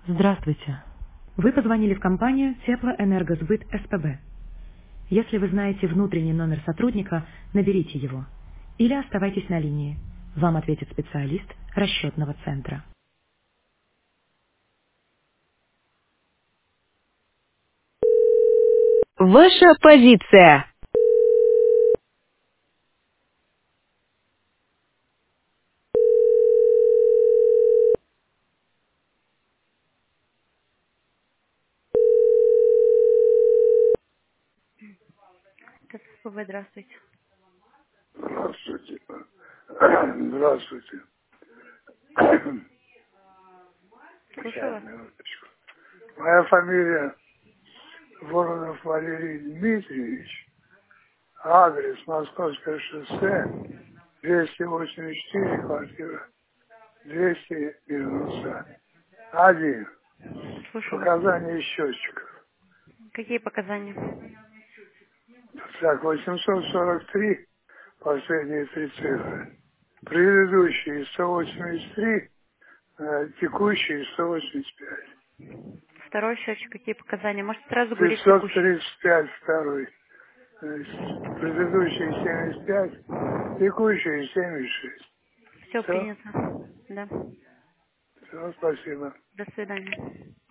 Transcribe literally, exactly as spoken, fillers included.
Здравствуйте. Вы позвонили в компанию Теплоэнергосбыт СПБ. Если вы знаете внутренний номер сотрудника, наберите его. Или оставайтесь на линии. Вам ответит специалист расчетного центра. Ваша позиция. СПБ, здравствуйте. Здравствуйте. Здравствуйте. Слушаю Сейчас, вас. минуточку. Моя фамилия Воронов Валерий Дмитриевич. Адрес Московское шоссе, двести восемьдесят четыре, квартира двести девяносто один. Слушаю вас. Показания счетчиков. Какие показания? Так, восемьсот сорок три, последние три цифры. Предыдущие сто восемьдесят три, э, текущие сто восемьдесят пять. Второй счетчик, какие показания? Может, сразу говорить пятьсот текущий? тридцать пять второй. То есть предыдущие семьдесят пять, текущие семьдесят шесть. Все Все, принято. Да. все, спасибо. До свидания.